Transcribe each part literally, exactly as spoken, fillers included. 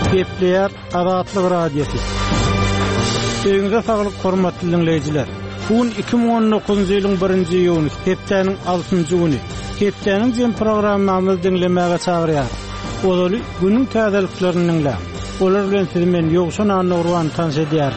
Gepleyer Azatlyk Radiosu. Öňüňizde saglyk hormatly dinleýijiler. Bugün iki bin on dokuzunçy ýylyň birinji ýuny, hepdeniň altynjy güni. Hepdeniň jem programmamyzy dinlemäge çagyrýar. Olaly günüň täzeliklerini dinläp. Olar bilen siz men ýogşan anlagurwan tanış edýär.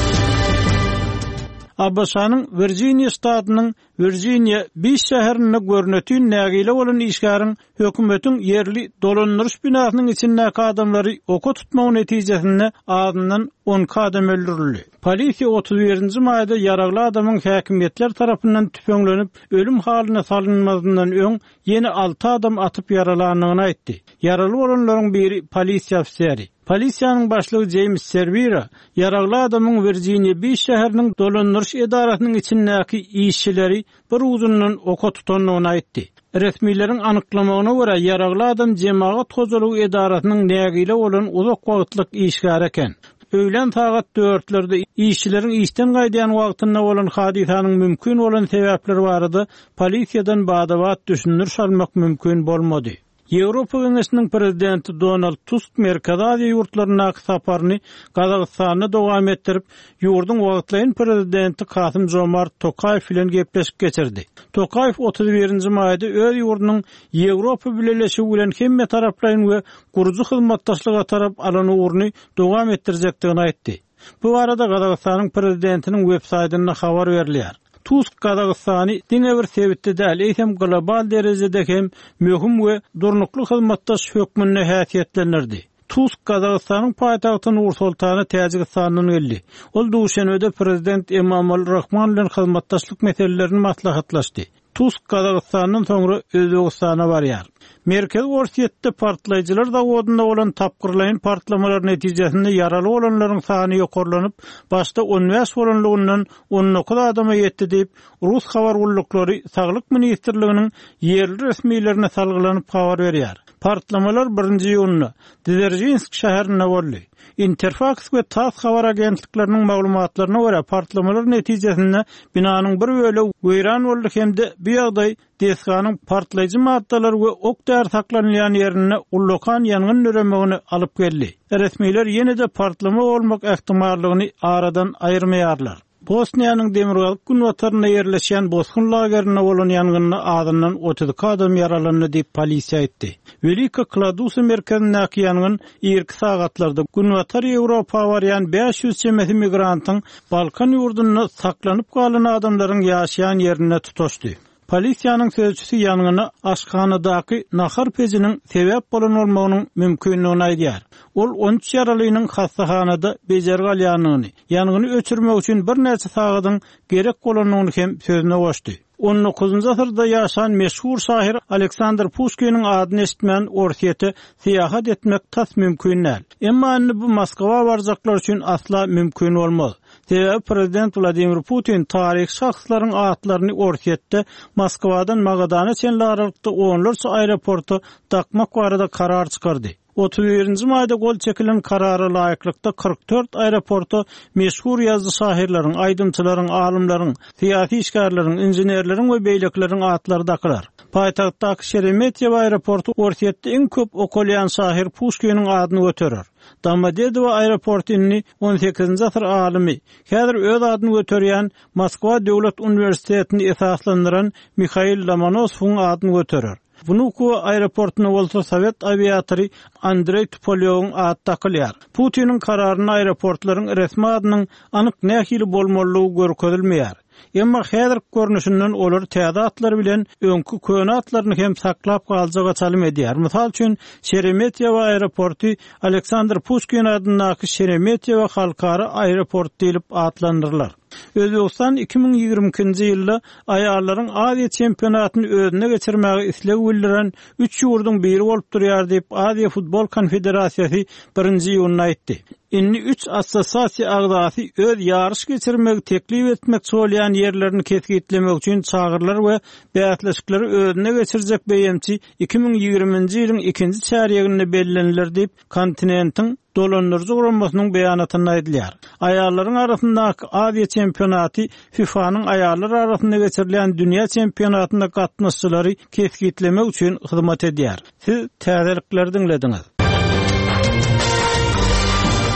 Abbasanyň Virginia ştatynyň Virginia beş şäherinde görnetýän nägile bolan işgäriň hökümetiň yerli dolandyryş binasynyň içindäki adamlary oka tutmagy netijesinde adından on adam öldürildi. Polisiýa otuz birinji maýda yaragly adamyň häkimetler tarapyndan tüpeňlenip ölüm halyna salynmazyndan öň ýene alty adam atyp yaralanýany aýtdy. Yaraly bolanlaryň biri polisiýa ofiseri. Polisiýanyň başlygy James Cervera yaragly adamyň Virginia beş şäheriniň dolandyryş edarasynyň içindäki işçileri bir uzundan oka tutanyny aýtdy. Resmiýlerin anyklamagyna görä yaragly adam jemaat tozalygy edarasynyň nägile bolan uzak wagtlyk işgär eken. Öýlen saat dörtlerde işçilerin işten gaýdýan wagtyna bolan hadisanyň mümkin bolan sebäpleri barady. Polisiýadan badawat düşünür almak mümkin bolmady. Ýewropa Geňeşiniň prezidenti Donald Tusk Merkez Aziýa ýurtlaryna saparyny Gazagystanda dowam etdirip, ýurdun wagtlaýan prezidenti Kasym Jomart Tokayew bilen gepleşip geçirdi. Tokayew otuz birinji maýda öz ýurdunyň Ýewropa bileşigi bilen hemme taraplaryň we guruju hyzmatdaşlyga tarap alan uğruny dowam etdirjekdigini aýtdy. Bu arada Gazagystanyň prezidentiniň web saýtyna habar berilýär. Tusk Gazagystany diňe bir sebitde däl, eýsem global derejede hem möhüm we durnukly hyzmatdaş hökmüne häsiýetlenirdi. Tusk Gazagystanyň paýtagtyny Nur-Sultany Täjikistanyň geldi. Ol duşanbede prezident Emomali Rahmon bilen hyzmatdaşlyk meselelerini maslahatlaşdy. Tusk Gazagystanyň soňra Özbegistana barýar. Merkez Orsiýetde partlaýjylar zawodunda bolan tapgyrlaýan partlamalar netijesinde yaraly bolanlaryň sany ýokarlanyp, başda on beş bolanlygyndan on dokuz adama ýetdi diýip Rus habar gullukları Saglyk ministrliginiň yerli resmiýetlerine salgylanyp habar berýär. Partlamalar birinji ýuny Dzержинsk şäherinde boldy. Interfax we TASS habar agentlikleriniň maglumatlaryna görä partlamalar netijesinde binanyň bir böle weýran boldy hemde bu ýagdaý deskanyň partlaýjy maddalar we ok där saklanýan ýerine ullokan ýangyn nöremegini alyp geldi. Resmiýetler ýene-de partlama bolmak ähtimallygyny aradan aýyrmaýarlar. Bosniýanyň Demirgalyk günwataryna ýerleşýän bosgun lagerine bolan ýangynny adından otuz adam yaralandy diýip polisiýa aýtdy. Velika Kladusa merkezindäki ýangyn ýerki sagatlarda günwatar Ýewropa barýan beş ýüz çemesi migrantyň Balkan ýurduna saklanyp galan adamlaryň ýaşaýan ýerine tutaşdy. Polisiýanyň sözçüsi ýangynny aşkanadaky nahar pejiniň sebäp bolan bolmagynyň mümkinligini aýdýar. Ol on üç yaralynyň hastahanada bejergalýanyny, ýangynny öçürmek üçin bir näçe sagatyň gerek bolanyny hem sözüne goşdy. on dokuzunçy asyrda ýaşan meşhur şair Aleksandr Pushkiniň adyny eşitmän Orsiýete seýahat etmek tas mümkin näl. Emma indi bu Moskwa barjaklar üçin asla mümkin bolmaz. Sebäbi prezident Vladimir Putin taryh şahslaryň atlaryny Orsiýetde Moskwadan Magadana çenli aralykda onlarça aeroportu takmak barada karar çykardy. otuz birinji maýda gol çekilen karara laýyklykda kırk dört aeroportu meşhur ýazgy şahirleriň, aýdymçylaryň, alymlaryň, syýasy işgärleriň, inženerleriň we beýlekleriň atlary daklar. Paýtagtdaky Şeremetyevo aeroportu Orsiýetde iň köp okolýan şahir Pushkiniň adyny göterer. Domodedowo aeroportyny on sekizinji asyr alymy, häzir öz adyny göterýän Moskwa Döwlet Uniwersitetini esaslandyran Mikhail Lomonosowyň adyny göterer. Vnukovo aeroportuna bolsa Sovet aviatory Andrey Tupolyowyň ady takylýar. Putiniň kararyny aeroportlaryň resmi adynyň anyk nähili bolmalygy görkezilmeýär. Emma häzir görnüşinden olar täze atlar bilen öňkü köne atlaryny hem saklap galjaga çalym edýär. Mysal üçin Şeremetyevo aeroporty Aleksandr Pushkin adynaky Şeremetyevo halkara aeroport diýilip adlandyrylýar. Özbegistan iki bin ýigrimkinji ýylda aýallaryň Aziýa çempionatyny özüne geçirmäge isleg bildiren üç ýurdun biri bolup durýar diýip Aziýa Futbol Konfederasiýasy birinji ýuny aýtdy. Inni üç assosiasiýa agdasy öz ýarış geçirmegi teklip etmek bolýan ýerlerini kesgitlemek üçin çagyrlar we bäýatleşikleri özüne geçirjek beýemçi iki bin ýigriminji ýylyň ikinji çäreginde bellenler diýip kontinentiň dolandırıcı uğramasının beyanatını aydılıyar. Ayarların arasındaki Aziya çempionatı FIFA'nın ayarlar arasında geçirilen dünya çempionatında katılımcıları keskitlemek için hizmet ediyor. Siz təzəlikleri dinlediniz.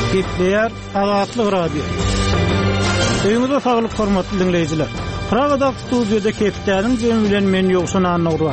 Gepleýär Azatlyk radio. Öňüňizde saglyk hormatly dinleýijiler. Pragada studiýada Keptäniň jemi bilen men ýoksun anagry.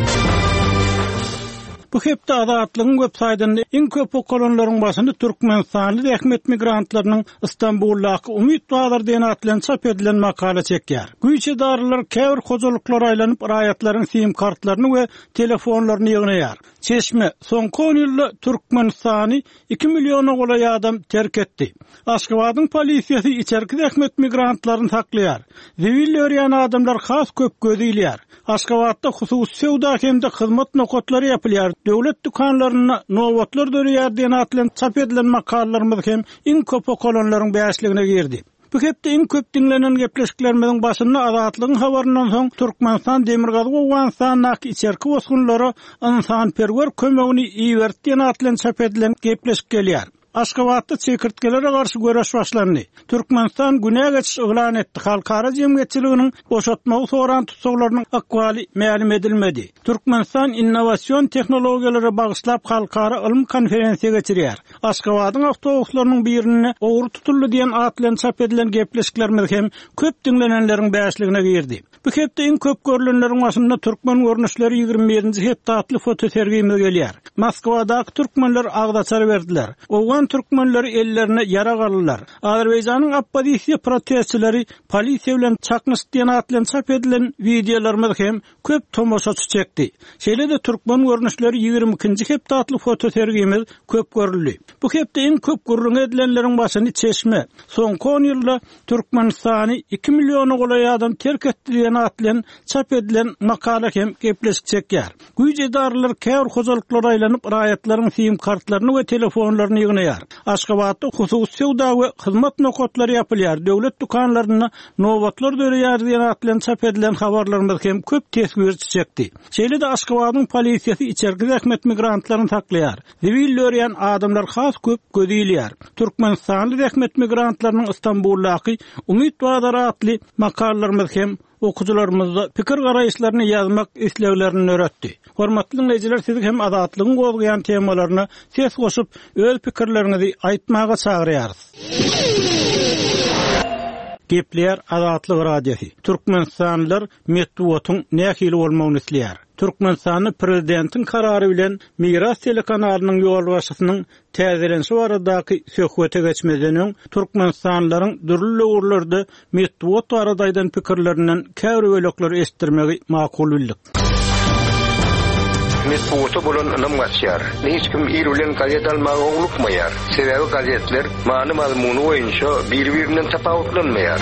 Bu hepde Azatlygyň web saýtynda iň köp okolonlaryň başynda Türkmenistanly rehmet migrantlarynyň Istanbuldaky Umid Bazar diýen atlan çap edilen makala çekýär. Güýçe daralar käbir hojalyklar aýlanyp raýatlaryň sim kartlaryny we telefonlaryny ýygnaýar. Çeşme soňky on ýylda Türkmenistany iki milliona goly adam terk etdi. Aşgabatyň polisiýasy içerki rehmet migrantlaryny saklaýar. Zibil ýörýän adamlar has köp gödýýär. Aşgabatda hususy sewda hemde hyzmat nokotlary ýapylýar. Döwlet dukanlaryna nowatlar dörýär diýen atlan çap edilen makalalarymyz hem iň köp okolonlaryň bäşligine girdi. Bu hepde iň köp dinlenen gepleşiklerimiziň başynda Azatlygyň habarynyň soň Türkmenistan Demirgazy Owganstanyň içerki bosgunlary insanperwer kömegini iýerdi diýen atlan çap edilen gepleşik gelýär. Aşgabatda çekirtgelere garşy göreş başlandy. Türkmenistan günä geçiş oglan etdi. Halkara jemgyýetçiliginiň boşatmagy soran tutsaglarynyň akwaly ma'lum edilmedi. Türkmenistan innovasiýon tehnologiýalary bagyşlap halkara ilm konferensiýa geçirýär. Aşgabatyň awtobuslarynyň birini ogry tutuldy diýen atlan çap edilen gepleşiklerimiz hem köp dinlenenleriň bäşligine girdi. Bu hepde iň köp görülenleriň başynda türkmen görnüşleri ýygrimi birinji hepdatly foto sergimiz gelýär. Moskwadaky türkmenler agdaçar berdiler. Owgan türkmenleri ellerine yara galylar. Azerbaýjanyň oppozisiýa protestçileri polisiýa bilen çaknyş diýen atlan çap edilen videolarymyz hem köp tomoşaçy çekdi. Şeýle-de türkmen görnüşleri ýygrimi ikinji hepdatly foto sergimiz köp görüldi. Bu hepde iň köp gurrun edilenleriň başynda Çeşme soňky on ýylda Türkmenistany iki milliona goly adam terk etdi diýen atlan çap edilen makala hem gepleşik çekýär. Güýçe daralar käbir hojalyklara aýlanyp raýatlaryň sim kartlaryny we telefonlaryny ýygnaýar. Aşgabatda hususy sewda we hyzmat nokotlary ýapylýar. Döwlet dukanlaryna nowatlar dörýär diýen atlan çap edilen habarlarymyz hem köp tesbir çekdi. Şeýle-de Aşgabatyň polisiýasy içerki rehmet migrantlaryny saklaýar. Zibil ýörýän adamlar has köp gödýýär. Türkmenistanly rehmet migrantlarynyň Istanbuldaky Umid Bazar atly makallalarymyz hem okujularymyzda pikir garaýyşlaryny ýazmak isleglerini öğretdi. Hormatly dinleýijiler, siz hem Azatlygyň gozgaýan temalaryna ses goşup öz pikirlerinizi aýtmaga çagyrýarys. Gepleýär Azatlyk radiosi. Türkmenistanlylar medeniýetiň nähili bolmagyny isleýär. Türkmenistany prezidentiň karary bilen Miras telekanalynyň ýolbaşçysynyň täzelenşi baradaky söhbete geçmeden öň türkmenistanlylaryň dürli urlarda medeniýet baradaýdan pikirlerinden käbir bölekleri estirmegi makul bildik. Medeniýeti bolan anam gaçýar. Hiç kim ýerlen gazet almagy oglukmaýar. Sebebi gazetler many mazmuny boýunça bir-birinden tapawutlanmaýar.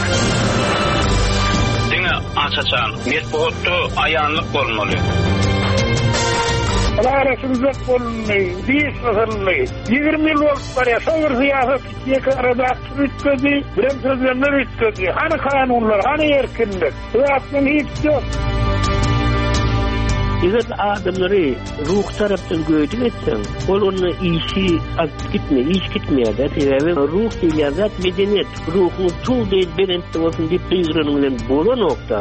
Açaçan, medeniýetde aýanlyk bolmaly. Alarasymyzda bolmaly, diýiş masaly. ýygrimi ýyl bolup barýar, şol siýasat ýeke arada türkmedi, bilen sözlerler ütkedi. Hani kanunlar, hani erkinlik. Bu aslında hiç yok. Eger adamları ruh tarapdan göýdük etseň, ol onu işi alıp gitme, iş gitmeýär. Sebebi ruh diýen zat medeniýet, ruhuň tol diýip berende bolsun diýip ýygranyň bilen bolan nokta.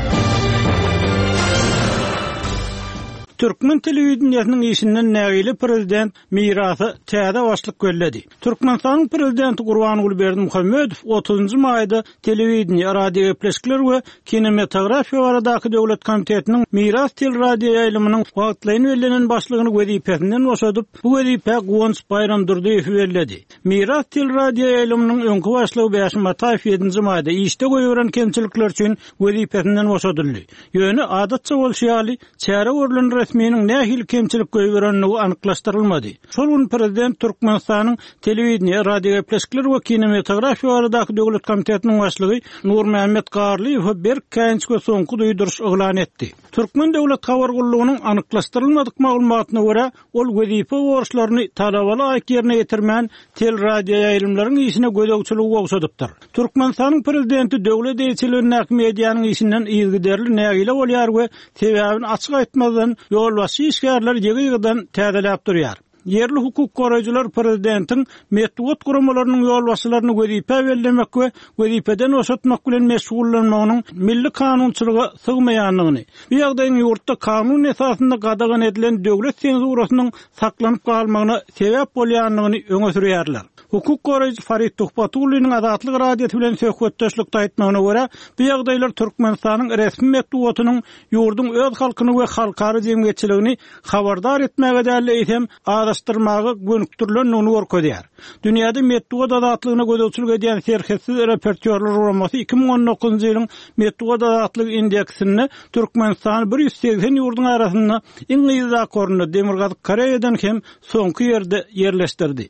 Türkmen telewizionynyň işinden nägili prezident mirasy täze başlyk gölledi. Türkmenistanyň prezidenti Gurbanuly Berdimuhammedow otuzynjy maýda telewizoniýa, radio gepleşikler we kinematografiýa baradaky döwlet komitetiniň miras teleradio ýaýlymynyň wagtlaryny belirlenen başlygyny wezipesinden boşadyp, bu wezipe Gowans Bayram Durdiýew berledi. Miras teleradio ýaýlymynyň öňkü başlygy Bäşim Mataýew ýedinji maýda işde goýuran kemçilikler üçin wezipesinden boşadyldy. Ýöne adatça bolşýaly çäre görülen resminiň nähili kemçilik göýberenligi anyklaşdyrylmady. Şol gün prezident Türkmenistanyň telewizoniýa, radio gepleşikler we kinematografiýa baradaky döwlet komitetiniň başlygy Nurmehmet Garliýew bir käňçe soňky duýduruş oglan etdi. Türkmen döwlet habar gullugynyň anyklaşdyrylmadyk maglumatyna görä, ol wezipe borçlaryny talabaly aýk ýerine ýetirmän teleradio ýaýlymlaryň işine gödäwçiligi bolsadypdyr. Türkmenistanyň prezidenti döwlet eýçiliginiň mediýanyň işinden ýygyderli nägile bolýar we sebäbini açyk aýtmadan ýolbaşy işgärler ýygydan täzeläp durýar. Yerli hukuk goraýjylar prezidentiň medeniýet guramalarynyň ýolbaşçylaryny wezipe bellemek we wezipeden oşatmak bilen meşgullanmagynyň milli kanunçylyga sygmaýanlygyny, bu ýagdaýyň ýurtda kanun esasynda gadagan edilen döwlet senzurasynyň saklanyp galmagyna sebäp bolýanlygyny öňe sürýärler. Hukuk goraýjy Farid Tuhbatulynyň Azatlyk radiosu bilen söhbetdeşlikde aýtmagyna görä, bu ýagdaýlar Türkmenistanyň resmi mektubatynyň ýurdun öz halkyny we halkary jemgyýetçiligini habardar etmäge däl eýsem, adaşdyrmagy gönükdirilen onu görkezýär. Dünýäde mektubat azatlygyna gödöçülük edýän serhessiz repertuarlar romasy iki bin on dokuzunçy ýylyň mektubat azatlyk indeksini Türkmenistan bir ýüz seksen ýurdun arasynda iň ýyza koruny Demirgazyk Koreýadan hem soňky ýerde yerleşdirdi.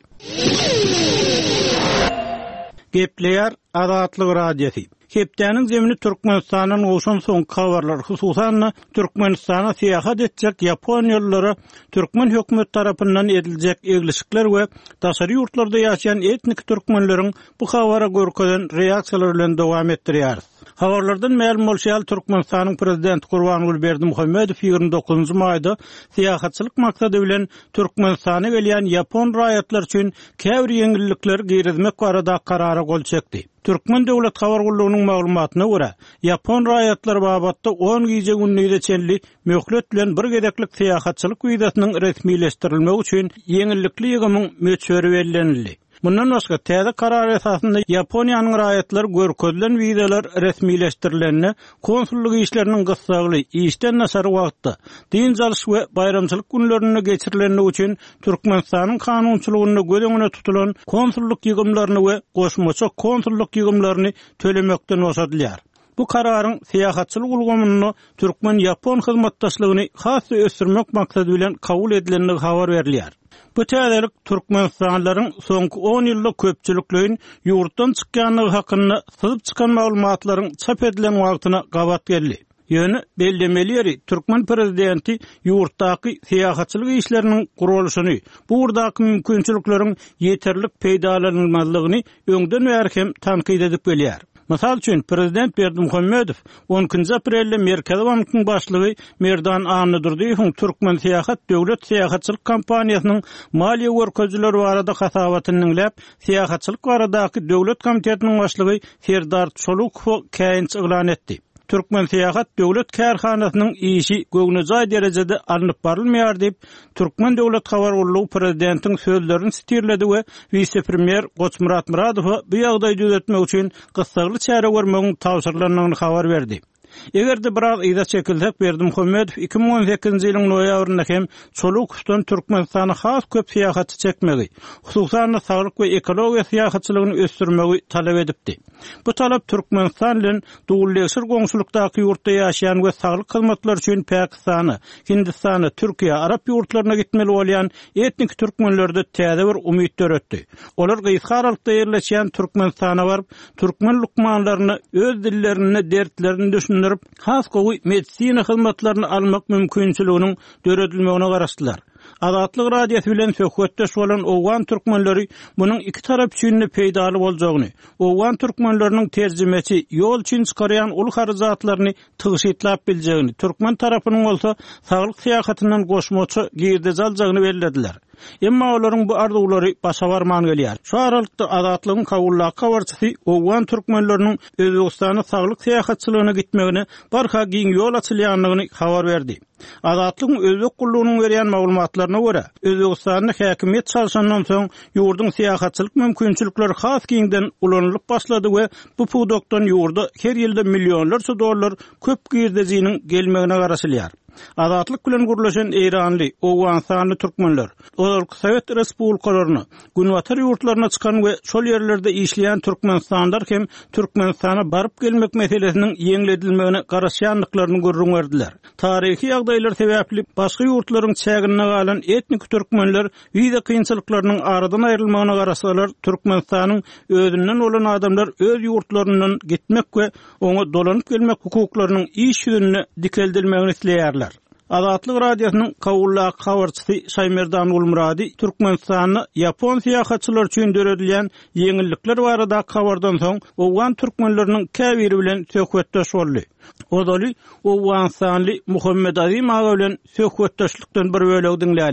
Gepleýär Azatlyk radiosu. Hepdäniň zemini Türkmenistanyň oşan soňky habarlar, hususan Türkmenistana seýahat etjek Ýaponiýalylara Türkmen hökümet tarapyndan ediljek eglislikler we daşary ýurtlarda ýaşaýan etnik türkmenleriň bu habara görkezden reaksiýalary bilen dowam etdirýär. Habarlardan ma'lum bolýar, Türkmenistanyň prezidenti Gurbanuly Berdimuhammedow ýygrimi dokuzunçy maýda seýahatçylyk maksady bilen Türkmenistana gelýän Ýapon raýatlar üçin käbir ýeňillikler girizmek barada karara gol çekdi. Türkmen döwlet habar gullugynyň maglumatyna görä, Ýapon raýatlar babatda on giýje günlüğde çenli möhlet bilen bir gedeklik seýahatçylyk wizasynyň resmileşdirilmegi üçin ýeňillikli ýygymyň möçberi berildi. Bundan başga täze karar esasında Ýaponiýanyň raýatlar görkezlen wizalar resmileşdirilenine konsulluk işlerinin gysgaly, işden nasary wagtda, din jalyş we bayramçylyk günlerini geçirilenine üçin Türkmenistanyň kanunçylygyna gödeňine tutulan konsulluk ýygymlaryny we goşmaça konsulluk ýygymlaryny tölemekden boşadylýar. Bu kararın seýahatçylyk ulgamyny Türkmen Ýapon hyzmatdaşlygyny hasy ösürmek maksady bilen kabul edilenligi habar berilýär. Bu täzelik Türkmenistanlaryň soňky on ýylda köpçüliklerin ýurtdan çykýanlygy hakynda syzyp çykan maglumatlaryň çap edilen wagtyna gabat geldi. Ýöne bellemeleri Türkmen prezidenti ýurtdaky seýahatçylyk işleriniň gurulşyny, bu urdaky mümkinçilikleriň ýeterlik peýdalanylmalygyny öňden bäri tankyd edip gelýär. Mysal üçin prezident Berdimuhammedow onunçy aprelde Merkezi Bankynyň başlygy Merdan Anydyrdyýowyň Türkmen seýahat döwlet seýahatçylyk kampaniýasynyň maliýe görkezjileri barada hasabatyny dinläp, seýahatçylyk baradaky döwlet komitetiniň başlygy Serdar Çolukow käýinç eglan etdi. Türkmen seýahat döwlet kärhanasynyň işi göwnüjay derejede alınıp barylmaýar diýip Türkmen döwlet habar gullugy prezidentiň sözlerini sitirledi we vice-premier Goçmurat Muradow bu ýagdaýy düzeltmek üçin gysgaly çäre görmegiň tawsyrlanyny habar berdi. Egerde biraz ýa çekilsek Berdimuhammedow iki bin on sekizinçi ýylyň noýabrynda hem Çolukowdan Türkmenistana has köp seýahatçy çekmegi, hususan saglyk we ekologiýa seýahatçylygyny ösdürmegi talap edipdi. Bu talap Türkmenistan bilen dugulleşir goňşulykdaky ýurtda ýaşaýan we saglyk hyzmatlary üçin Pakistany, Hindistany, Türkiýe, Arap ýurtlaryna gitmeli bolýan etnik türkmenlerde täze bir umyt döretdi. Olar gyzgaralykda ýerleşýän Türkmenistana baryp, türkmen lukmanlaryny öz dillerini, dertlerini düşündirip, has gowy medisina hyzmatlaryny almak mümkinçiliginiň döredilmegine garaşdylar. Azatlyk radiosu bilen söhbetdeş bolan owgan türkmenleri munyň iki tarap üçin peýdaly boljagyny, owgan türkmenleriniň terjimesi ýol üçin çykarýan ul haryjatlaryny tygyş etlap biljegini, türkmen tarapynyň bolsa saglyk seýahatynyň goşmaça girde jaljagyny bellädiler. Emma olaryň bu ardugulary başa barman gelýär. Şu aralykda Azatlygyň kabullaky habarçysy owgan türkmenleriniň Özbegistana saglyk seýahatçylygyna gitmegine barha giň ýol açylýanlygyny habar berdi. Azatlygyň özbek gullugynyň berýän maglumatlaryna görä, Özbegistanyň häkimet çalşandan soň ýurdun seýahatçylyk mümkinçilikleri has giňden ulanylyp başlady we bu pudokdan ýurda her ýylda millionlarça dollar köp girdejiniň gelmegine garaşylýar. Azatlyk bilen gurulşan Eýranly, Owganstanly türkmenler, olar Sowet respublikalaryny, günwatar ýurtlaryna çykan we şol ýerlerde işleýän türkmenstanlar hem Türkmenistana baryp gelmek meselesiniň ýeňledilmegine garaşýanlyklaryny görüň berdiler. Tarihi ýagdaýlar sebäpli başga ýurtlaryň çägine galan etnik türkmenler wiza kynçylyklarynyň aradan aýrylmagyna garaşsalar, Türkmenistanyň özünden olan adamlar öz ýurtlaryndan gitmek we oňa dolanyp gelmek hukuklarynyň iş ýönüne dikeldilmegini isleýärler. Azatlyk radiosynyň kabullaky habarçysy Şaýmerdan Ulmurady Türkmenistanyny Ýapon seýahatçylar üçin döredilýän ýeňillikler barada habardan soň owgan türkmenleriniň käbiri bilen söhbetdeş boldy. Odaly Owganstanly Muhammed Azim aga bilen söhbetdeşlikden bir bölegi dinläýäň.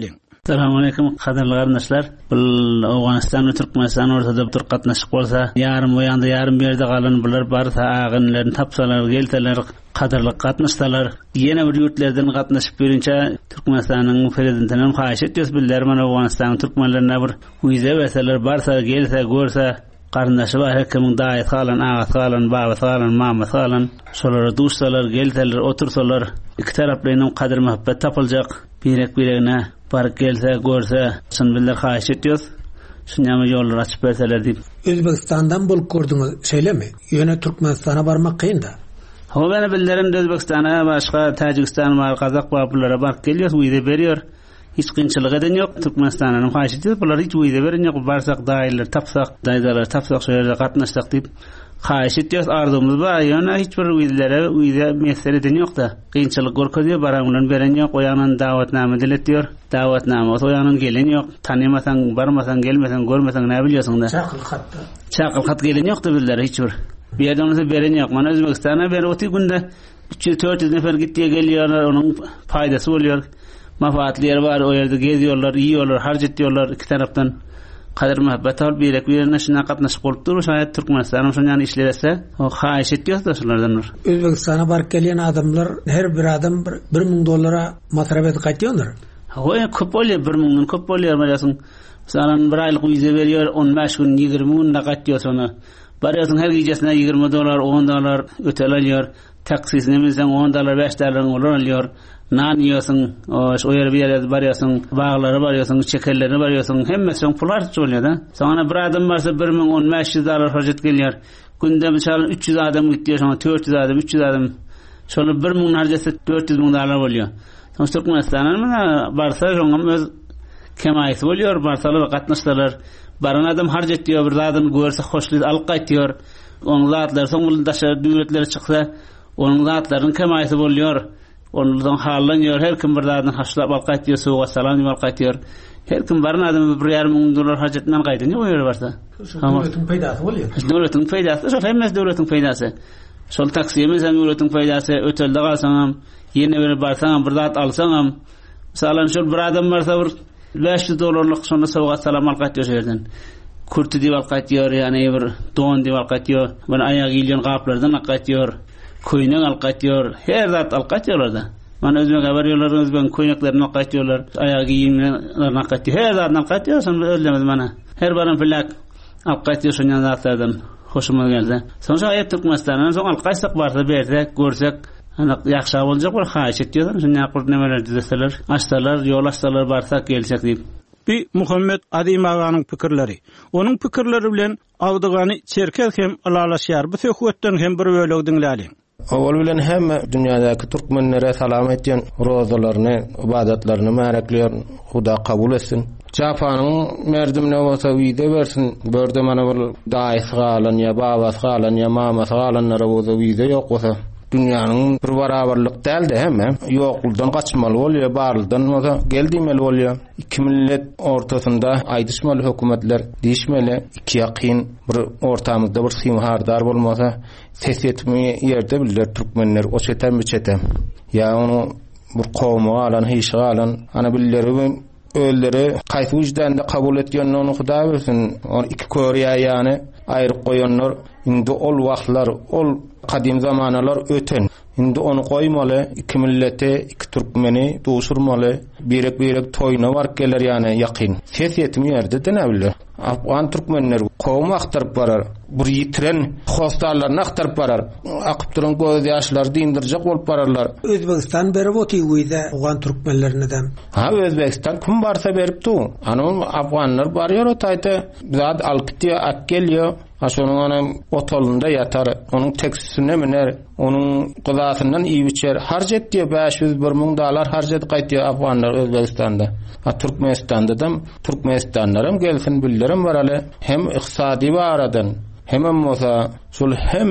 Assalamu alaykum qadarly gardaşlar. Bu Awganistan we Türkmenistan ortada bir gatnaşyk bolsa, yarım boýanda yarım berde galan bular barsa agynlaryny tapsalar, gelseler, qadarly gatnaşsalar, ýene bir ýurtlardan gatnaşyp birinçe Türkmenistanyň prezidentinden haýyş etýäs bilýär, mana Awganistan türkmenlerine bir wiza berseler, barsa gelse, görse, qarindaşy bar, hekimiň daýy salan, aga salan, baba salan, mama salan, şolara duşsalar, gelseler, otursalar, iki taraplynyň qadr muhabbet tapyljak, birek-biregine barık gelse, görse, şun biller haýyş etýäs. Şunyama ýollar açyp berseler diýip. Özbekistandan bolup gördüňiz şeýlemi? Ýöne Türkmenistana barmak kynda. Hawa bana billerim Özbekistana, başga Tajikistan, bar Kazak barlara bark gelýär, wiza berýär. Hiç kynçylyk eden ýok. Türkmenistanyň haýyş etýär, bular hiç wiza beren ýok. Barsak daýylar tapsak, daýdalar tapsak, şeýle gatnaşsak diýip haýyş etýär. Arzumyz bar, ýöne hiç bir wizalere wiza mesele eden ýok-da. Kynçylyk görkezýär, baramylan beren ýok. Oýanyň dawatnama diletýär. Dawatnama oýanyň gelen ýok. Tanymasaň, barmasaň, gelmeseň, görmeseň näme bilýärsiň-da? Çaqyl hatda. Çaqyl hat gelen ýok-da biller hiç bir. Bir ýerden beren ýok. Mana Özbekistana ber oty günde üç yüz dört yüz nefer gitdiýe gelýär, onuň paýdasy bolýar. Mafaatlylar bar, o ýerde gezýärler, ýýýärler, harj etýärler iki tarapdan. Qadr muhabbet alyp birek birine şuna gatnaşyp bolup dur, şaýat Türkmenistan şonyan işlerse, o haýyş etýär da şolardan. Özbekistana bark gelýän adamlar her bir adam bir ming dollara matrabet gaýtýarlar. Hoy köp bolýar, bir mingden köp bolýar barýasyň. Salan bir aýlyk wiza berýär, on beş gün ýygrimi gün gaýtýar şonu. Barýasyň her gecesine ýygrimi dollar, on dollar ötel alýar. Taksisine bilen on dollar, beş dollar alýar. Nan ýasyň, o ýer bir ýerde barýasyň, baglary barýasyň, çekerlerini barýasyň, hemmesi pular çolýar da. Soňra bir adam barsa bir ming on beş yüz dollar harjat gelýär. Günde misal üç yüz adam gitýär, soňra dört yüz adam, üç yüz adam. Şol bir ming harjatsa dört yüz ming dollar bolýar. Soň Türkmenistanyň barsa şoňa öz kemaýsy bolýar, barsalar gatnaşdylar. Baran adam harjat etýär, bir adam görse hoşlyk alyp gaýtýar. Onuň zatlar soňra daşa döwletler çyksa, onuň zatlarynyň kemaýsy bolýar. Onlardan hallanýar, her kim bir zadyny haşlap alyp gaýtýar, sowa salam alyp gaýtýar. Her kim barın adam bir ýarym ming dollar hajatdan gaýtýar, o ýere barsa. Döwletiň peýdasy bolýar. Döwletiň peýdasy, şol hemmes döwletiň peýdasy. Şol taksiyemiz hem döwletiň peýdasy, ötelde galsaňam, ýene bir barsaňam, bir zat alsaňam, salam şol bir adam barsa bir beş yüz dollarlyk şonda sowa salam alyp gaýtýar şerden. Kurty diýip alyp gaýtýar, ýani bir don diýip alyp gaýtýar, bir aýag ýylýan gaplardan alyp gaýtýar. Köýnek alyp gaýtýar, her zat alyp gaýtýarlar-da. Mana özüňe habar ýollar, özüň köýneklerini alyp gaýtýarlar, aýagy ýyňlaryny alyp gaýtýar, her zatdan alyp gaýtýar, şonu özlemez mana. Her baran filak alyp gaýtýar şonyan zatlardan, hoşuma geldi. Soňra aýat Türkmenistanyň soň alyp gaýtsak barsa bersek, görsek, ana ýaxşy boljak bir haýyş etýär, şonu ýakyp nemeler dizeseler, açsalar, ýol açsalar barsak gelsek diýip. Bi Muhammed Adim aganyň pikirleri. Onuň pikirleri bilen Awdygany çerkez hem alalaşýar. Bu söhbetden hem bir bölegi dinläli. Awal bilen hemme dünýädäki türkmenlere salam etýän rozalaryny, ibadatlaryny märekleýär, Huda kabul etsin. Japanyň merdimine bolsa wiza bersin. Börde mana bir daýy galan ýa babas galan ýa mamas galanlara bolsa wiza ýok bolsa, dünýäniň bir barabarlyk däldi hemme. Ýoklukdan gaçmaly bolýar, barlydan bolsa geldimeli bolýar. İki millet ortasynda aýdyşmaly hökümetler diýişmeli, iki ýakyn bir ortamyzda bir symhardar bolmasa, ses etme ýerde bilýär türkmenler o çetem mi çetem. Ya onu bir kowmy alan, hiç alan, ana bilýär ölleri gaýsy wujdanda kabul etýän onu Huda bersin. On iki köriýä ýany aýryp goýanlar, indi ol wagtlar, ol kadim zamanalar öten. Indi onu goýmaly, iki milleti, iki türkmeni duşurmaly, birek birek toýuna bark geler ýani ýakyn. Ses etme ýerde denäbilýär. Afgan türkmenler kowum aktarıp barar. Bir yitiren hostarlarını aktarıp barar. Akıp duran göz yaşlar dindirjek bolup bararlar. Özbekistan berip oty güýde Afgan türkmenlerine dem. Ha, Özbekistan kim barsa beripdi. Anam Afganlar barýar o taýda. Zat alkytýa akkelýär. Aşonuň ana otolunda ýatar. Onuň teksisine miner. Onuň gyzasyndan iý biçer. Harjet diýip beş yüz bir ming dollar harjet gaýtýar Afganlar Özbekistanda. Ha, Türkmenistanda da Türkmenistanlaram gelsin billerim baraly. Hem iqtisadi baradan hemem bolsa şol hem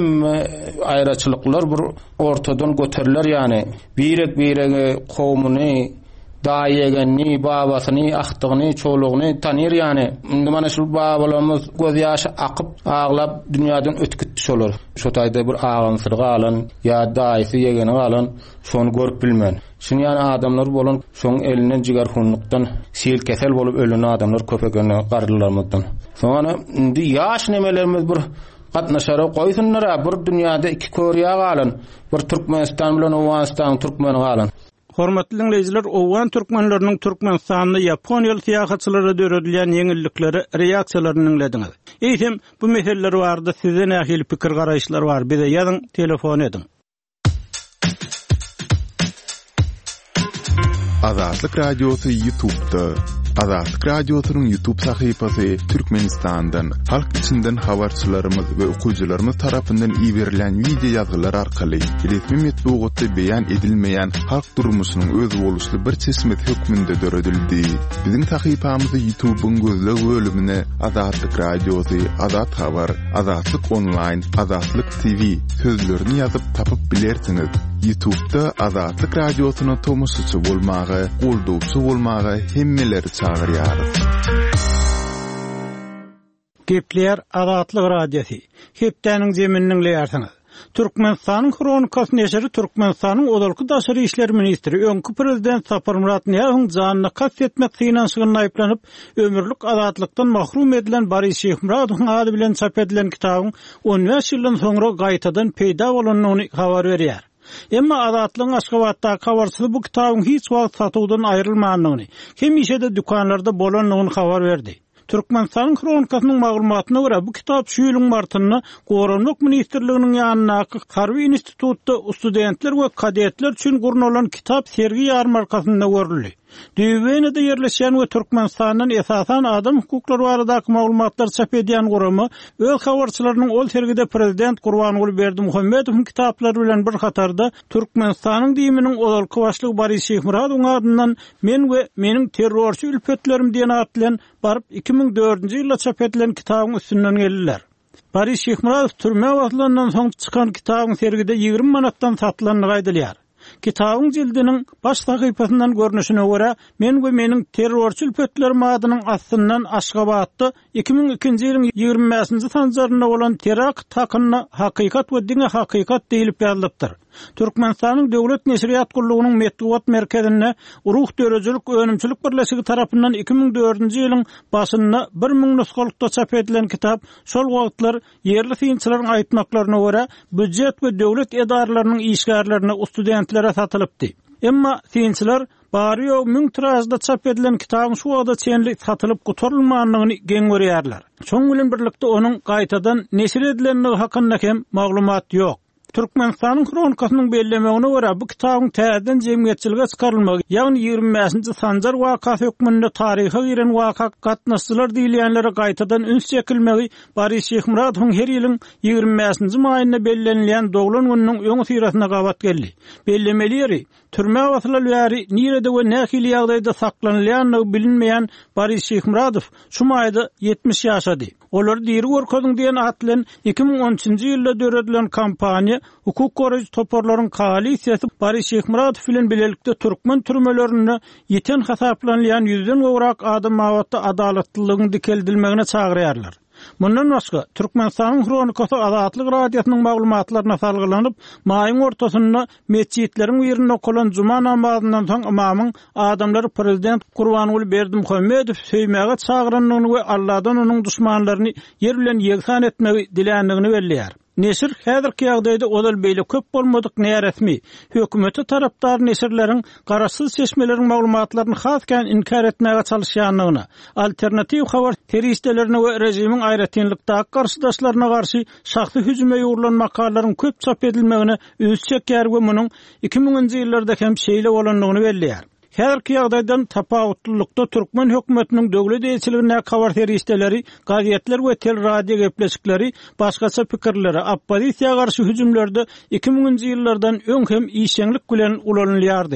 aýraçylyklar bir ortadan göteriler ýani. Birek birege kowmuny daýegenni, babasyny, ahtygyny, çolugyny tanýar ýani. Indi mana şu babalarymız göz ýaşy akyp, aglap dünýäden ötkütdi şolar. Şu taýda bir agamsyr galan, ýa daýysy ýegeni galan, şonu görüp bilmän. Şunu ýani adamlar bolan, şoň elinden jigar hunlukdan sil kesel bolup ölen adamlar köpegeni garlylarmyzdan. Soňra indi ýaş nemelerimiz bir gatnaşara goýsunlar, bir dünýäde iki Korea galan, bir Türkmenistan bilen Awganistan Türkmen galan. Hormatly dinleyijiler, Owgan türkmenläriniň Türkmenistanyny Ýaponiýaly syýahatçylara döredilýän ýeňillikleri, reaksiýalaryny dinlediňiz. Eýsem, bu meseleler barada size nähili pikir garaýşlar bar? Bize ýazyň, telefon ediň. Azatlyk Radiosu YouTube'da. Azatlyk Radiosu'nun YouTube sahypasy Türkmenistandan, halk içinden habarçylarymyz we okuwçylarymyz tarapyndan iýerilen video ýazgylar arkaly resmi metbuatda beýan edilmeýän halk durmuşynyň öz boluşly bir çeşmet hökmünde döredildi. Biziň sahypamyzy YouTube'un gözleg bölümine Azatlyk Radiosu, Azat Habar, Azatlyk Online, Azatlyk T V sözlerini ýazyp tapyp bilersiňiz. YouTube'da Azatlyk Radiosu'na tomusçy bolmagy, goldowçy bolmagy hemmeleri çağırýarys. Gepler Azatlyk Radiosu. Hepdäniň zeminiň leýärsiňiz. Türkmenistanyň Kronikasy neşri Türkmenistanyň Odalky daşary işler ministri öňkü prezident Sapar Murat Niýazowyň janyny kasp etmek synaşygyny aýplanyp ömürlük azatlykdan mahrum edilen Barys Şeýhmuradowyň ady bilen çap edilen kitabyň on beş ýyldan soňra gaýtadan peýda bolanyny habar berýär. Emma Azatlygyň Aşgabatdaky habarçysy bu kitabyň hiç wagt satywdan aýrylmanyny, hemişe de dükanlarda bolanyny habar berdi. Türkmenistanyň Kronikasynyň maglumatyna görä bu kitap şu ýylyň martyny Goranlyk ministrliginiň ýanynaky Harby institutda studentler we kadetler üçin gurnulan kitap sergi ýarmarkasynda görüldi. Düýbenede ýerleşýän we Türkmenistanyň esasan adam hukuklary baradaky maglumatlar çap edýän guramy öz habarçylarynyň ol sergide prezident Gurbanuly Berdimuhammedowyň kitaplary bilen bir hatarda Türkmenistanyň diýiminiň odalky başlygy Barys Şeýhmuradowyň adyndan men we meniň terrorçy ülpetlerim diýen atlan baryp iki ming dördünji ýylda çap edilen kitabyň üstünden geldiler. Barys Şeýhmuradow türme wagtlaryndan soň çykan kitabyň sergide ýygrimi manatdan satylanyny gaýdylýar. Kitabyň jildiniň baş sahypasyndan görnüşine görä, men we meniň terrorçy ülpetlerim adynyň astyndan Aşgabatda iki ming ikinji ýylyň ýygrimi beşinji sanjaryna bolan terakt hakyny hakykat we diňe hakykat diýilip ýazylypdyr. Türkmenistanyň döwlet neşriýat gurulugynyň metbuat merkezine Ruh Dörejilik Önümçilik Birleşigi tarapyndan iki ming dördünji ýylyň başynda bir ming nusgalykda çap edilen kitap şol wagtlar ýerli synçylaryň aýtmaklaryna görä büdjet we döwlet edaralarynyň işgärlerine studentlere satylypdy. Emma synçylar baryo ming tirajda çap edilen kitabyň şu wagtda çenli satylyp gutarylmanyny geň görýärler. Şoň bilen birlikde onuň gaýtadan neşir edilenligi hakynda hem maglumat ýok. Türkmenistanyň Kronikasynyň bellemegine görä bu kitabyň täzeden jemgyýetçilige çykarylmagy, ýagny ýygrimi beşinji sanjar wakasy hökmünde taryha giren waka gatnaşçylar diýilýänlere gaýtadan üns çekilmegi Barys Şeýhmuradowyň her ýylyň ýygrimi beşinji maýyna bellenilýän doglan gününiň öňü syrasyna gabat geldi. Bellemeleri türme wagtlar ýary nirede we nähili ýagdaýda saklanylýanlygy bilinmeýän Barys Şeýhmuradow şu maýda yetmiş ýaşady. Olar diýeri görkezin diýen atlan iki ming on üçinji ýylda döredilen kampaniýa hukuk goraýjy toparlaryň koalisiýasy Barys Şeýhmuradow bilen bilelikde türkmen türmelerini ýeten hasaplanýan ýüzden gowrak adam awatda adalatlylygyň dikeldilmegine çagyrýarlar. Mundan başga Türkmenistanyň Kronikasy Azatlyk Radiosynyň maglumatlaryna salgylanyp, maýyň ortasynda mescitleriň ýerine okulan juma namazynyň soň imamyň adamlary prezident Gurbanuly Berdimuhammedow söýmäge çagyranyny we Allahdan onuň duşmanlaryny ýer bilen ýeksan etmegi dilänligini belliýär. Neşir häzirki ýagdaýda odal beýle köp bolmadyk näresmi hökümeti tarapdar neşirleriň garaşsyz seçmeleriň maglumatlaryny hasken inkar etmäge çalyşýanlygyny, alternativ habar teristlerine we rejimiň aýratynlykdaky garşydaşlaryna garşy şahsy hüjüme ýurulan makalaryň köp çap edilmegine üns çekýär we munyň iki minginji ýyllarda hem şeýle bolanlygyny belliýär. Häzirki ýagdaýdan tapawutlulukda türkmen hökümetiniň döwlet elçiligine habar teristleri, gazetler we teleradio gepleşikleri, başgaça pikirleri, oppozisiýa garşy hüjümlerde iki minginji ýyllardan öň hem işeňlik bilen ulanylýardy.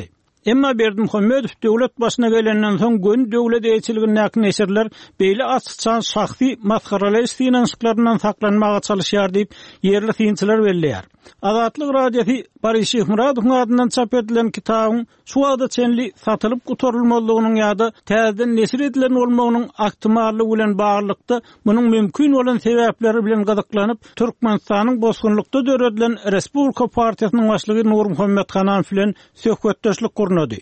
Emma Berdimuhammedow döwlet başyna gelenden soň gün döwlet eýçiligine näkin eserler beýle açykçan şahsy maskaralaş finansyalarynyň saklanmaga çalışýar diýip ýerli synçylar belleýär. Azatlyk radiosi Barış Şehmuradow adyndan çap edilen kitabyň şu wagtda çenli satylyp gutarylmalygynyň ýa-da täzeden nesir edilen bolmagynyň ahtimallygy bilen baglykda munyň mümkin bolan sebäpleri bilen gazaklanyp Türkmenistanyň bozgunlukda döredilen Respublika Partiýasynyň başlygy Nur Muhammed Hanan bilen söhbetdeşlik gurnudy.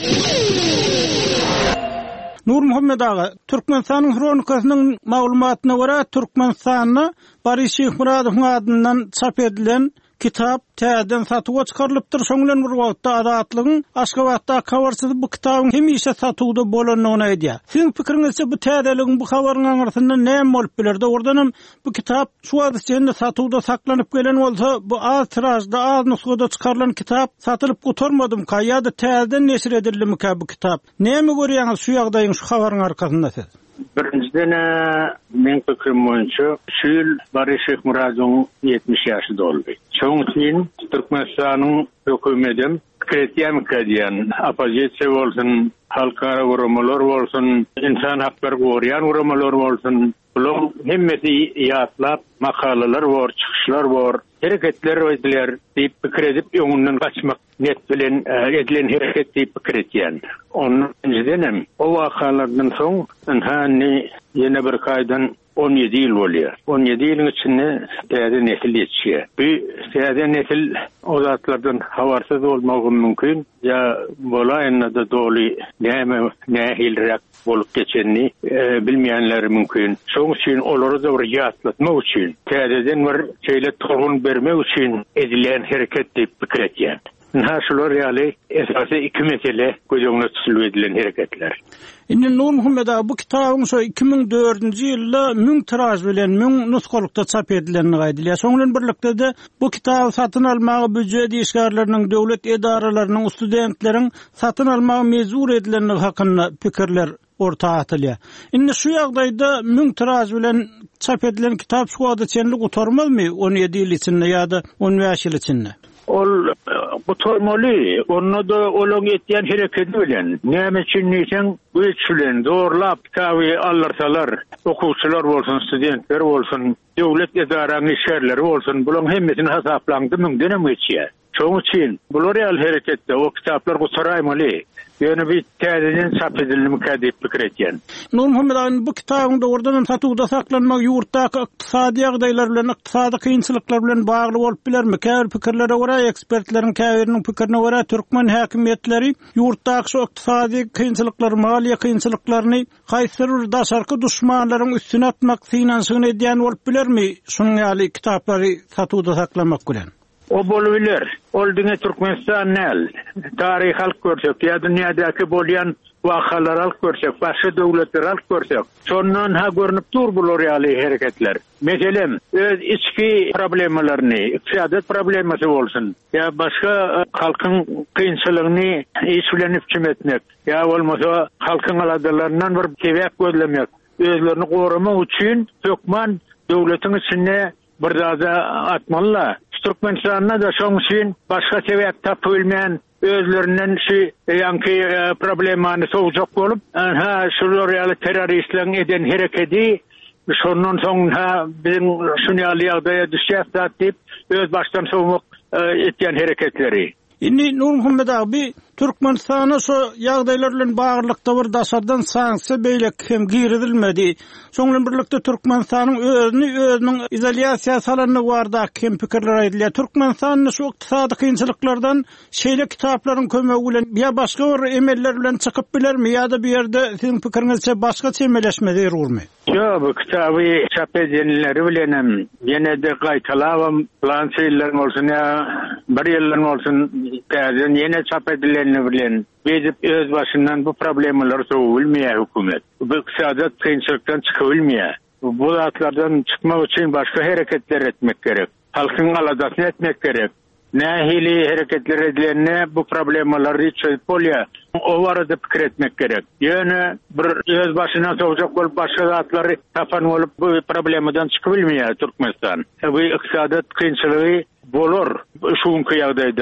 Nur Muhammed ağa, Türkmenistanyň Hronikasynyň maglumatyna görä Türkmenistanyň Barış Şehmuradow adyndan çap edilen kitap täzeden satyga çykarylypdyr. Şoňlan bir wagtda Azatlygyň Aşgabatda kawarsyzy bu kitabyň hemişe satywda bolanyny aýdýar. Siziň pikiriňizçe bu täzeligiň bu habaryň aňyrtynda näme bolup bilerdi? Ordanam bu kitap şu wagtda sende satywda saklanyp gelen bolsa, bu az tirajda, az nusgada çykarylan kitap satylyp gutarmadym ka ýa-da täzeden nesir edilimi ka bu kitap? Näme görýäňiz şu ýagdaýyň şu habaryň arkasynda siz? Birinjiden men pikirim boýunça şu ýyl Barış Şehmuradow ýetmiş ýaşy doldy. Şoň üçin Türkmenistanyň hökümetim kretiýam kadiýan, opozisiýa bolsun, halkara guramalar bolsun, insan hakları gorýan guramalar bolsun, bular hemmeti ýatlap makalalar bor, çykyşlar bor, hereketler edilýär diýip pikir edip ýoňundan gaçmak net bilen edilen hereket diýip pikir etýän. Onun üçin o wakalardan soň hani ýene bir kaýdan on ýedi ýyl bolýar. on ýedi ýylyň içinde täze nesil ýetişýär. Bu täze nesil o zatlardan habarsyz bolmagy mümkin. Ya bolaýyna da doly näme nähilrak bolup geçenini e, bilmeýänler mümkin. Şoň üçin olary da bir ýatlatmak üçin, täzeden bir şeýle turgun bermek üçin edilen hereket diýip pikir etýär. Naşular ýaly esasy iki mesele göýüňe tutulup edilen hereketler. Indi Nur Muhammed ağa, bu kitabyň şu iki ming dördünji ýylda müň tiraj bilen müň nusgalykda çap edilenini gaýdylýar. Şoňlan birlikde de bu kitaby satyn almagy büdjet işgärleriniň, döwlet edaralarynyň, studentleriň satyn almagy mezur edilenini hakynda pikirler ortağa atylýar. Indi şu ýagdaýda müň tiraj bilen çap edilen kitap şu wagtda çenli gutarmalmy on ýedi ýyl içinde ýa-da on beş ýyl içinde? Ol gutarmaly, onu da olan etýän hereketi bilen näme üçin diýsen güýçlen zorlap tawy allarsalar, okuwçylar bolsun, studentler bolsun, döwlet edaranyň işgärleri bolsun, buların hemmesini hasaplandy müňden geçýär. Şoň üçin bular ýaly hereketde o kitaplar gutaraymaly. Ýöne bir täzeden çap edilimi kädip pikir etýän. Nur Muhammed ağa, bu kitabyň doğrudan satywda saklanmak ýurtdaky ykdysady ýagdaýlar bilen, ykdysady kynçylyklar bilen bagly bolup bilermi? Käbir pikirlere görä, ekspertlerin käbiriniň pikirine görä, türkmen häkimetleri ýurtdaky şu ykdysady kynçylyklar, maliýe kynçylyklaryny haýsyr bir daşarky duşmanlaryň üstüne atmak finansyny edýän bolup bilermi? Şonuň ýaly kitaplary satywda saklamak bilen. O bolabilir. Ol dünya Türkmenistan näl? Tarih halk görsek, ya dünyadaky bolýan wakalar halk görsek, başga döwletler halk görsek. Şondan ha görnüp dur bular ýaly hereketler. Meselem, öz içki problemalaryny, iqtisadiýat problemasy bolsun, ya başga halkyň kynçylygyny iş bilen hüküm etmek, ya bolmasa halkyň aladalarynyň bir sebäp gözlemek, özlerini goramak üçin hökman döwletiň içinde bir daza atmalylar. Türkmenistan'da da şoň üçin başga sebäp tapylmayan özlerinden şu ýanky problemany sowjak bolup, ha şular ýaly teröristleriň eden hereketi şondan soň ha bizim şunu ýaly ýagdaýa düşýär diýip öz başdan sowmak etýän hereketleri. Indi Nur Muhammed ağa, Türkmenistana şu ýagdaýlar bilen baglykda bir daşardan sanksiýa beýle hem giridilmedi. Şoňlan birlikde Türkmenistanyň özüni özüniň izolýasiýa salanyny barda hem pikirler aýdylýar. Türkmenistanyň şu ykdysady kynçylyklardan şeýle kitaplaryň kömegi bilen ýa başga bir emeller bilen çykyp bilermi ýa-da bir ýerde siziň pikiриňizçe başga çemeleşmedi urmy? Yo, bu kitaby çap edilenleri bilenem. Ýene de gaýtalawam, plan şeýler bolsun ýa bir ýyllar bolsun, täzeden ýene çap edilenini bilen bezip öz başyndan bu problemler sowulmaýar hökümet. Bu ykdysadyat kynçylykdan çykybilmaýar. Bu zatlardan çykmak üçin başga hereketler etmek gerek. Halkyň aladasyny etmek gerek. Nähili hereketler edilenine bu problemleri çözüp bolýar. O barada pikir etmek gerek. Ýöne bir öz başyna sowjak bolup başga zatlary tapan bolup bu problemden çykybilmaýar Türkmenistan. Bu ykdysadyat kynçylygy bolar şuňky ýagdaýda.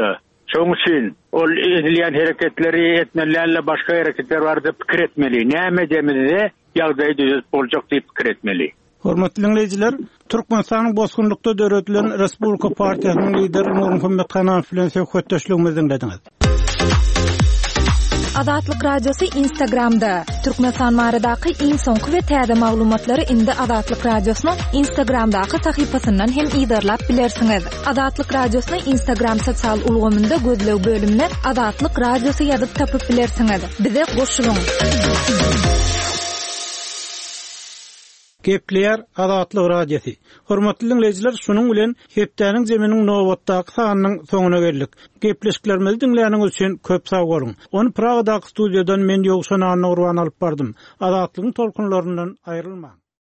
Şoň üçin ol edilýän hereketleri etmelerle başka hareketler bardy pikir etmeli. Näme demeli? Ýagdaý düzelt boljak diýip pikir etmeli. Hormatly dinleýijiler, Türkmenistanyň bozgunlukda döretlen Respublika Partiýasynyň lideri Nurmuhammed Hanafi bilen söhbetdeşligimizi dinlediňiz. Adatlyk radiosu Instagramda. Türkmenistan maradaky iň soňky we täze maglumatlary indi Adatlyk radiosynyň Instagramdaky tahypasyndan hem ýydarlap bilersiňiz. Adatlyk radiosynyň Instagram sosial ulgamynda gözlew bölümine Adatlyk radiosu ýazyp tapyp bilersiňiz. Bize goşulyň. Gepler Adatlyk radiosu. Hormatly dinleýijiler, şunuň bilen hepdeniň zeminiň nowatdaky sanynyň soňuna geldik. Gepleşiklerimizi dinleýäniňiz üçin köp sag bolun. Onu Pragadaky studiýadan men Ýogşan Urban alyp bardym. Adatlygyň tolkunlaryndan aýrylma.